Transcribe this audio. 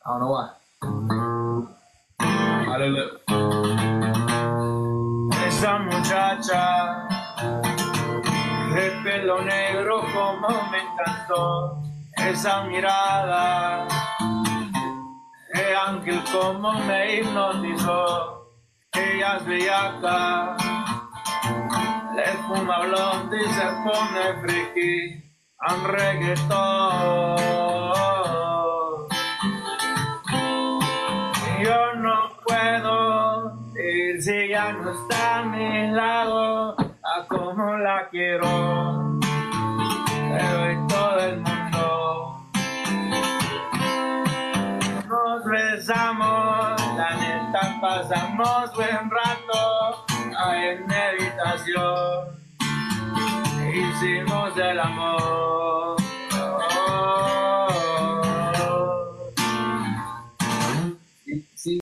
don't know why. Vale, esa muchacha de pelo negro como me encantó, esa mirada de ángel como me hipnotizó. Ella es bellaca, le fuma blonde y se pone friki al reggaetón. Yo no puedo ir si ya no está a mi lado, a como la quiero, le doy todo el mundo. Nos besamos, la neta pasamos buen rato, ahí en meditación hicimos el amor. Sí, sí.